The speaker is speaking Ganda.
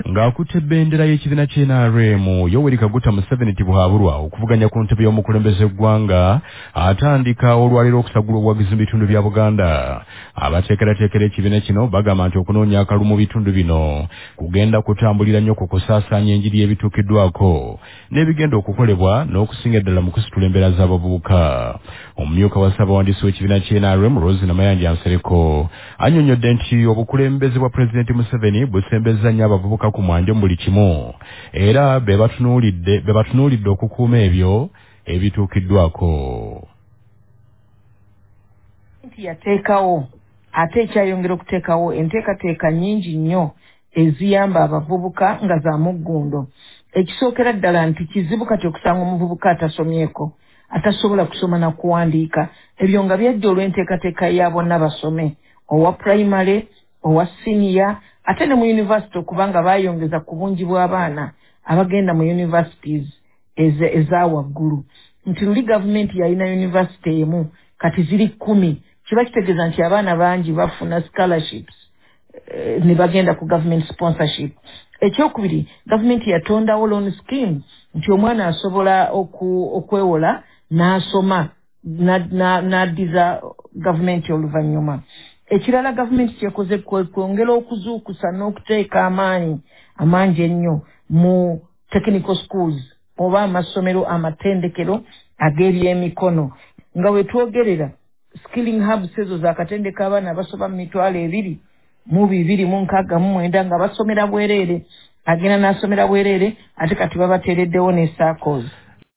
Ng'akutte bendera y'ekibiina ky'NRM Yoweri Kaguta Museveni tibuhaburwa okuvuganya ku ntebe y'omukulembeze eggwanga atandika olwaliro okusagula obuwagizi mu bitundu bya Buganda. Abateekerateekera ekibiina kino bagamba nti okunoonya akalulu mu bitundu bino kugenda kutambulira nnyo ku kusaasaanya enjiri y'ebituukiddwako n'ebigenda okukolebwa n'okusinga ddala mu kusitula embeera z'abavubuka. Omumyuka wa Ssaabawandiisi w'ekibiina ky'NRM Rose Namayanja Nsereko annyonnyodde nti obukulembeze bwa Pulezidenti Museveni busembezza nnyo abavubuka ku mwanja mu buli kimu era be batunuulidde okukuuma ebyo ebituukiddwako. Yateekawo ate ekyayongera okuteekawo enteekateeka nnyingi nnyo eziyamba abavubuka nga za muggundo. Ekisookera ddala nti kizibu kati okusanga omuvubuka atasomyeko, atasobola kusoma na kuwandiika. Ebyo nga byajja olw'enteekateeka ya Bonna Basome, owa primary, owa senior, ate ne mu university okubanga baayongeza ku bungi bw'abaana abagenda mu universities eza waggulu. Nti luli gavumenti yalina university emu kati ziri 10. Kiba kitegeeza nti abaana bangi bafuna scholarships ne bagenda ku government sponsorship. Ekyokubiri, gavumenti yatondawo loan scheme nti omwana asobola okwewola n'asoma n'addiza gavumenti oluvannyuma. Ekirala gavumenti kyekoze kwongera okuzuukusa n'okuteeka amaanyi amangi ennyo mu technical schools oba amasomero amatendekero ag'ebyemikono. Nga we twogerera skilling hubs ezo zaakatendeka abaana abasoba mu 2,269 nga basomera bwereere, agenda n'asomera bwereere ate kati babateereddewo ne SACCOs.